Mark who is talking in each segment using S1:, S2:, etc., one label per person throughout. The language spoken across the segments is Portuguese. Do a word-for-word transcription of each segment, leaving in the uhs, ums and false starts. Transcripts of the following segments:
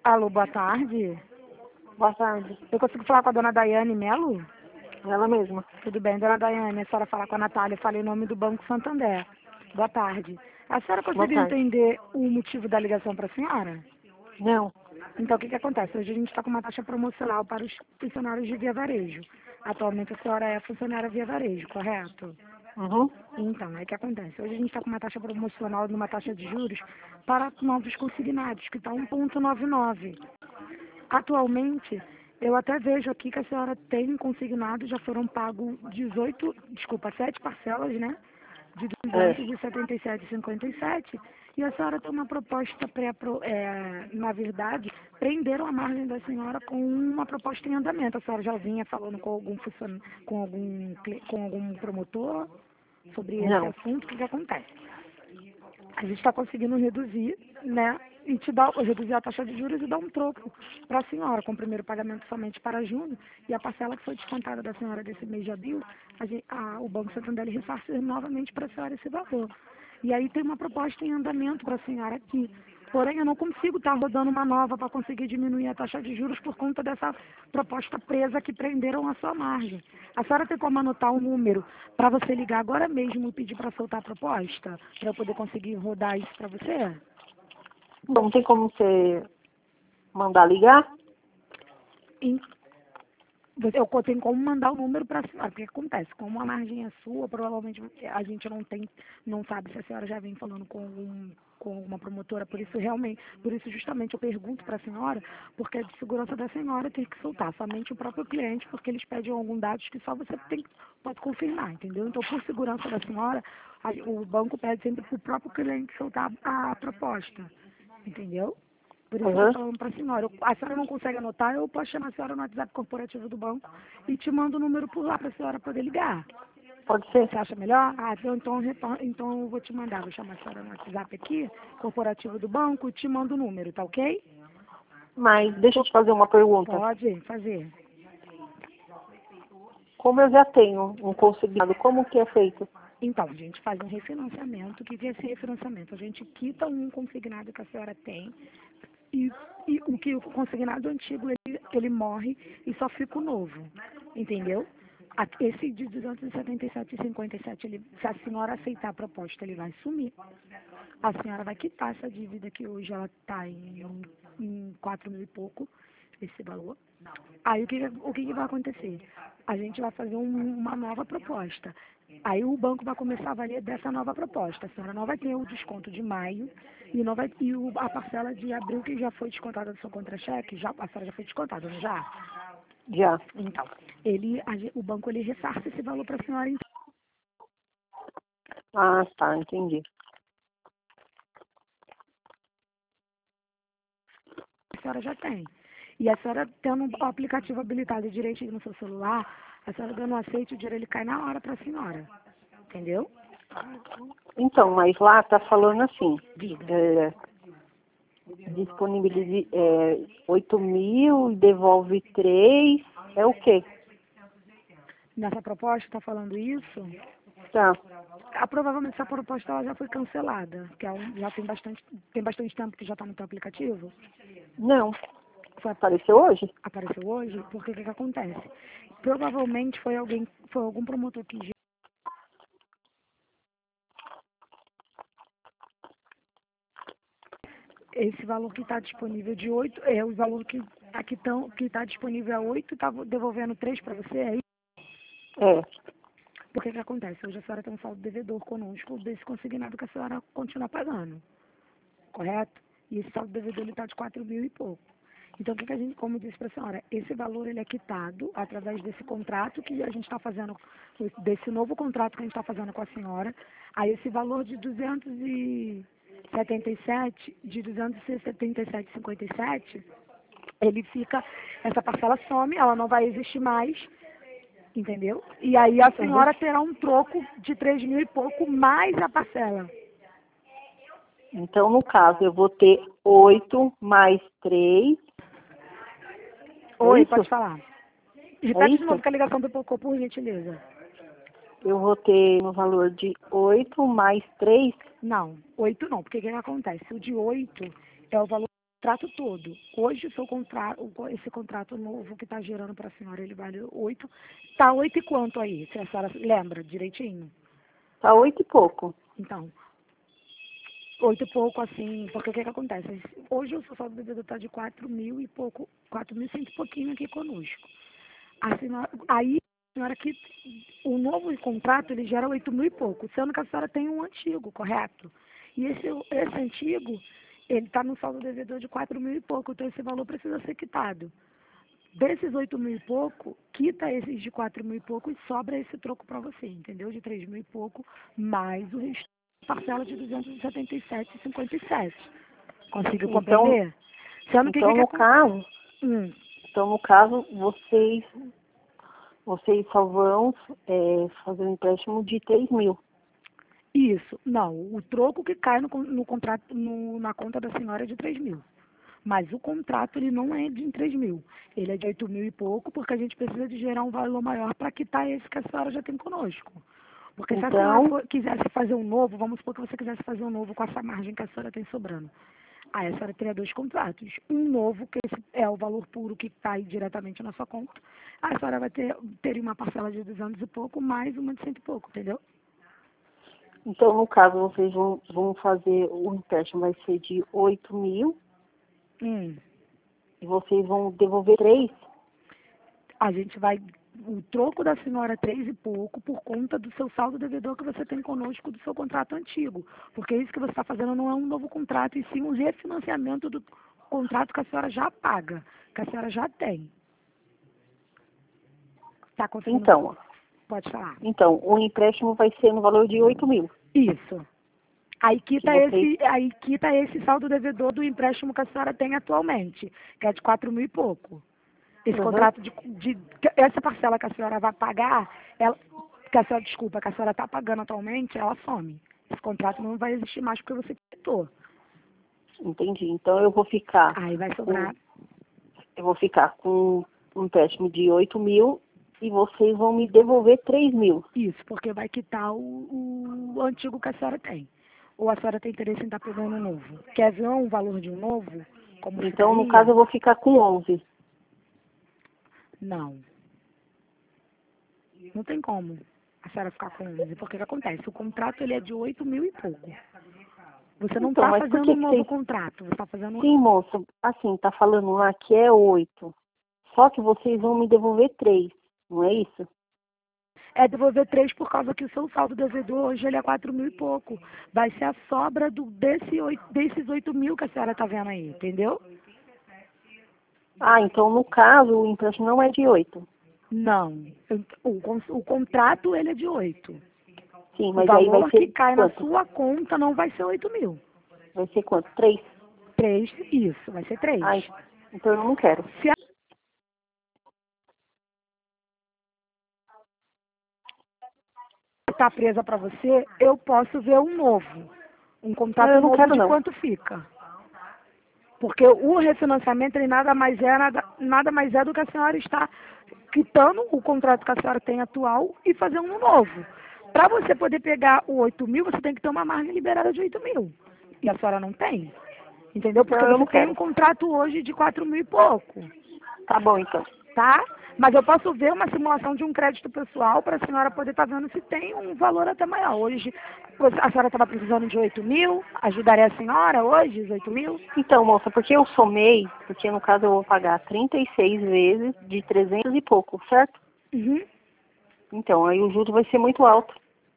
S1: Alô, boa tarde.
S2: Boa tarde.
S1: Eu consigo falar com a dona Daiane Melo?
S2: Ela mesma.
S1: Tudo bem, dona Daiane, a senhora falar com a Natália, eu falei o nome do Banco Santander. Boa tarde. A senhora
S2: Boa
S1: conseguiu
S2: tarde.
S1: entender o motivo da ligação para a senhora?
S2: Não.
S1: Então, o que, que acontece? Hoje a gente está com uma taxa promocional para os funcionários de Via Varejo. Atualmente a senhora é funcionária Via Varejo, correto?
S2: Uhum.
S1: Então, aí o que acontece? Hoje a gente está com uma taxa promocional numa taxa de juros para novos consignados, que está um vírgula noventa e nove. Atualmente, eu até vejo aqui que a senhora tem consignado, já foram pagos dezoito, desculpa, sete parcelas, né? De
S2: É.
S1: duzentos e setenta e sete vírgula cinquenta e sete. E a senhora tem uma proposta pré, é, na verdade, prenderam a margem da senhora com uma proposta em andamento. A senhora já vinha falando com algum funcionário, com algum, cli- com algum promotor sobre esse
S2: Não.
S1: assunto. O que, que acontece? A gente está conseguindo reduzir, né? E te dar, reduzir a taxa de juros e dar um troco para a senhora, com o primeiro pagamento somente para junho, e a parcela que foi descontada da senhora desse mês de abril, a gente, a, o Banco Santander ressarcir novamente para a senhora esse valor. E aí tem uma proposta em andamento para a senhora aqui. Porém, eu não consigo estar rodando uma nova para conseguir diminuir a taxa de juros por conta dessa proposta presa que prenderam a sua margem. A senhora tem como anotar um número para você ligar agora mesmo e pedir para soltar a proposta? Para eu poder conseguir rodar isso para você?
S2: Não tem como você mandar ligar?
S1: Em- você- Eu tenho como mandar o número para a senhora. O que acontece? Como a margem é sua, provavelmente a gente não tem, não sabe se a senhora já vem falando com algum, com alguma promotora, por isso realmente, por isso justamente eu pergunto para a senhora, porque é de segurança da senhora ter que soltar somente o próprio cliente, porque eles pedem alguns dados que só você tem, pode confirmar, entendeu? Então, por segurança da senhora, a- o banco pede sempre para o próprio cliente soltar a proposta, entendeu? Por isso que eu
S2: Uhum.
S1: estou falando para a senhora. Eu- A senhora não consegue anotar, eu posso chamar a senhora no WhatsApp corporativo do banco e te mando o número por lá para a senhora poder ligar.
S2: Pode ser?
S1: Você acha melhor? Ah, então, então, retor- então eu vou te mandar. Vou chamar a senhora no WhatsApp aqui, corporativo do banco, e te mando o número, tá ok?
S2: Mas deixa eu te fazer uma pergunta.
S1: Pode fazer.
S2: Como eu já tenho um consignado, como que é feito?
S1: Então, a gente faz um refinanciamento. O que que é esse refinanciamento? A gente quita um consignado que a senhora tem e, e o que o consignado antigo ele, ele morre e só fica o novo, entendeu? A- Esse de duzentos e setenta e sete vírgula cinquenta e sete, ele, se a senhora aceitar a proposta, ele vai sumir. A senhora vai quitar essa dívida que hoje ela está em, em quatro mil e pouco, esse valor. Aí o que, o que, que vai acontecer? A gente vai fazer um- uma nova proposta. Aí o banco vai começar a valer dessa nova proposta. A senhora não vai ter o desconto de maio e, não vai, e o- a parcela de abril que já foi descontada do seu contra-cheque, já, a senhora já foi descontada, não já?
S2: Já.
S1: Então, ele, a gen- o banco ele ressarce esse valor para a senhora, então
S2: Ah, tá, entendi.
S1: a senhora já tem. E a senhora tendo o aplicativo habilitado direitinho no seu celular, a senhora dando um aceite, o dinheiro ele cai na hora para a senhora. Entendeu?
S2: Então, mas lá tá falando assim,
S1: Diga.
S2: é, disponibilize é, oito mil, devolve três, é o quê?
S1: Nessa proposta, está falando isso?
S2: Tá.
S1: Ah, provavelmente essa proposta ela já foi cancelada, que é um- já tem bastante, tem bastante tempo que já está no teu aplicativo.
S2: Não.
S1: Foi,
S2: Apareceu hoje?
S1: apareceu hoje, porque o que, que acontece? Provavelmente foi alguém, foi algum promotor que ge- esse valor que está disponível de oito, é o valor que aqui tão, que está disponível a oito, está devolvendo três para você, aí
S2: É.
S1: porque que acontece? Hoje a senhora tem um saldo devedor conosco desse consignado que a senhora continua pagando, correto? E esse saldo devedor está de quatro mil e pouco. Então, o que, que a gente, como eu disse para a senhora, esse valor ele é quitado através desse contrato que a gente está fazendo, desse novo contrato que a gente está fazendo com a senhora. Aí esse valor de duzentos e setenta e sete, de duzentos e setenta e sete vírgula cinquenta e sete, ele fica, essa parcela some, ela não vai existir mais, entendeu? E aí a
S2: Uhum.
S1: senhora terá um troco de três mil e pouco mais a parcela.
S2: Então, no caso, eu vou ter oito mais três.
S1: Oi,
S2: isso?
S1: pode falar.
S2: É
S1: Repete de
S2: isso?
S1: novo que a ligação pipocou, por gentileza.
S2: Eu vou ter no valor de oito mais três.
S1: Não, oito não, porque o que, que acontece? O de oito é o valor contrato todo. Hoje o seu contrato, esse contrato novo que está gerando para a senhora, ele vale oito. Tá oito e quanto aí? Se a senhora lembra direitinho?
S2: Tá oito e pouco.
S1: Então, oito e pouco assim, porque o que que acontece? Hoje o seu saldo devedor está de quatro mil e pouco, quatro mil e cento e pouquinho aqui conosco. A senhora, aí a senhora que o novo contrato ele gera oito mil e pouco, sendo que a senhora tem um antigo, correto? E esse, esse antigo, ele está no saldo devedor de quatro mil e pouco, então esse valor precisa ser quitado. Desses oito mil e pouco, quita esses de quatro mil e pouco e sobra esse troco para você, entendeu? De três mil e pouco, mais o resto parcela de duzentos e setenta e sete e cinquenta e sete. Conseguiu
S2: Então,
S1: compreender? Sendo que,
S2: então
S1: que, que
S2: no
S1: acon-
S2: caso,
S1: hum,
S2: então no caso, vocês, vocês só vão é, fazer um empréstimo de três mil.
S1: Isso, não, o troco que cai no, con- no contrato, no- na conta da senhora é de três mil. Mas o contrato ele não é de três mil, ele é de oito mil e pouco, porque a gente precisa de gerar um valor maior para quitar esse que a senhora já tem conosco. Porque se a senhora
S2: Então,
S1: for- quisesse fazer um novo, vamos supor que você quisesse fazer um novo com essa margem que a senhora tem sobrando. Aí a senhora teria dois contratos. Um novo, que esse é o valor puro que está aí diretamente na sua conta. Aí a senhora vai ter, teria uma parcela de duzentos e pouco, mais uma de cento e pouco, entendeu?
S2: então no caso, vocês vão, vão fazer o empréstimo vai ser de oito mil
S1: Hum.
S2: e vocês vão devolver três.
S1: A gente vai, o troco da senhora é três e pouco por conta do seu saldo devedor que você tem conosco do seu contrato antigo. Porque isso que você está fazendo não é um novo contrato, e sim um refinanciamento do contrato que a senhora já paga, que a senhora já tem. Está conseguindo?
S2: Então,
S1: Pode falar.
S2: então, o empréstimo vai ser no valor de oito mil.
S1: Isso. Aí
S2: Que
S1: quita,
S2: vocês,
S1: esse, aí quita esse saldo devedor do empréstimo que a senhora tem atualmente, que é de quatro mil e pouco. Esse
S2: Uhum.
S1: contrato de, de. Essa parcela que a senhora vai pagar, ela, que a senhora, desculpa, que a senhora está pagando atualmente, ela some. Esse contrato não vai existir mais porque você quitou.
S2: entendi. Então eu vou ficar
S1: Aí vai
S2: com,
S1: sobrar.
S2: eu vou ficar com um empréstimo de oito mil e vocês vão me devolver três mil.
S1: Isso, porque vai quitar o, o antigo que a senhora tem. Ou a senhora tem interesse em estar pegando um novo? Quer ver um valor de um novo? Como
S2: Então, no
S1: ficaria?
S2: caso, eu vou ficar com onze.
S1: Não. Não tem como a senhora ficar com onze. Porque o que acontece? O contrato ele é de oito mil e pouco. Você não
S2: Então,
S1: está
S2: mas por
S1: fazendo
S2: que
S1: um
S2: que
S1: novo
S2: vocês...
S1: contrato. Você está fazendo.
S2: Sim, moça, assim, tá falando lá que é oito. Só que vocês vão me devolver três, não é isso?
S1: É devolver três por causa que o seu saldo devedor hoje ele é quatro mil e pouco. Vai ser a sobra do, desse oito, desses oito mil que a senhora está vendo aí, entendeu?
S2: Ah, então, no caso, o empréstimo não é de oito.
S1: Não. O, con- o contrato ele é de oito.
S2: Sim,
S1: O
S2: mas aí vai
S1: valor que
S2: ser
S1: cai na
S2: quanto?
S1: sua conta não vai ser oito mil.
S2: Vai ser quanto? Três?
S1: Três, isso, vai ser três.
S2: Ah, então eu não quero.
S1: Se está presa para você, eu posso ver um novo. Um
S2: Não,
S1: contrato
S2: eu não
S1: novo
S2: quero,
S1: de
S2: não.
S1: quanto fica. Porque o refinanciamento ele nada mais é, nada, nada mais é do que a senhora está quitando o contrato que a senhora tem atual e fazendo um novo. Para você poder pegar o oito mil, você tem que ter uma margem liberada de oito mil. E a senhora não tem. Entendeu? Porque
S2: Não, eu
S1: você
S2: não
S1: tem um
S2: quero.
S1: contrato hoje de quatro mil e pouco.
S2: Tá bom, então.
S1: Tá? Mas eu posso ver uma simulação de um crédito pessoal para a senhora poder estar vendo se tem um valor até maior. Hoje, a senhora estava precisando de oito mil, ajudaria a senhora hoje, os oito mil?
S2: Então, moça, porque eu somei, porque no caso eu vou pagar trinta e seis vezes de trezentos e pouco, certo?
S1: Uhum.
S2: Então, aí o juro vai ser muito alto.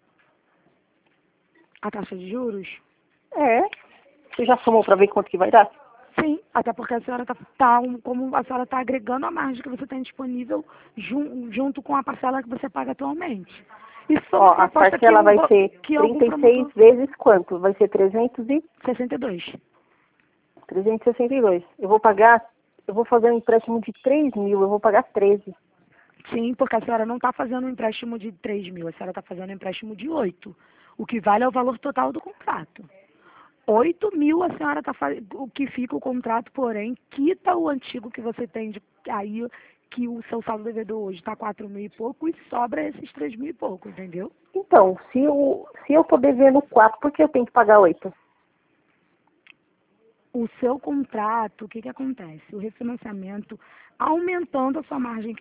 S1: A taxa de juros?
S2: É. Você já somou para ver quanto que vai dar?
S1: Sim, até porque a senhora está, tá, um- como a senhora está agregando a margem que você tem disponível jun, junto com a parcela que você paga atualmente. Isso foi
S2: Ó,
S1: uma
S2: a
S1: proposta que,
S2: parcela
S1: um,
S2: vai
S1: bo-
S2: ser
S1: que algum
S2: trinta e seis
S1: promotor...
S2: vezes quanto? Vai ser trezentos e
S1: sessenta e dois.
S2: trezentos e sessenta e dois. Eu vou pagar, eu vou fazer um empréstimo de três mil, eu vou pagar treze.
S1: Sim, porque a senhora não está fazendo um empréstimo de três mil, a senhora está fazendo um empréstimo de oito. O que vale é o valor total do contrato. Oito mil a senhora está fazendo, o que fica o contrato, porém, quita o antigo que você tem de, aí, que o seu saldo devedor hoje está quatro mil e pouco e sobra esses três mil e pouco, entendeu?
S2: Então, se eu, se eu tô devendo quatro, por que eu tenho que pagar oito?
S1: o seu contrato, o que que acontece? O refinanciamento, aumentando a sua margem